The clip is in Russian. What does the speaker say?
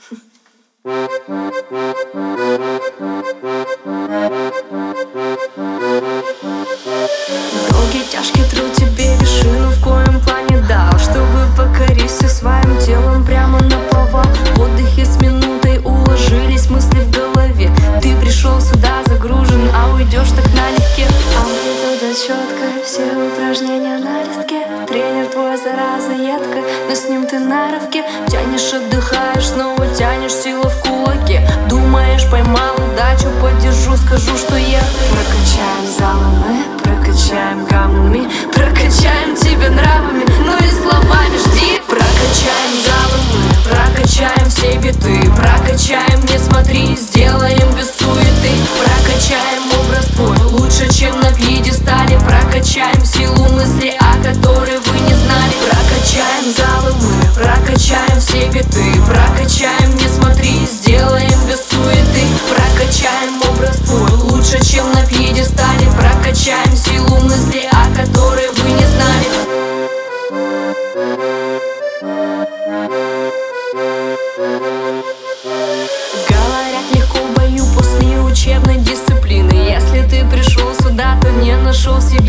Долгий тяжкий труд тебе вершину в коем плане дал, чтобы покорить все своим телом прямо наповал. В отдыхе с минутой уложились мысли в голове. Ты пришел сюда загружен, а уйдешь так налегке. Амплитуда четко, все упражнения на листке. Тренер твой зараза едко, но с ним ты на рывке. Тянешь, отдыхаешь, снова тянешь, сила в кулаке. Думаешь, поймал удачу, поддержу, скажу, что я. Прокачаем залы мы, прокачаем гаммами, прокачаем тебя нравами, ну и словами жди. Прокачаем залы мы, прокачаем все биты, прокачаем, не смотри, сделаем без суеты. Прокачаем образ твой лучше, чем на пьедестале. Прокачаем силу мысли, о которой вы не знали. Прокачаем залы мы, прокачаем все биты, прокачаем, не смотри, сделаем без суеты. Прокачаем образ твой лучше, чем на пьедестале. Прокачаем силу мысли, о которой вы не знали. Говорят, легко в бою после учебной дисциплины. Если ты пришел сюда, то не нашел себе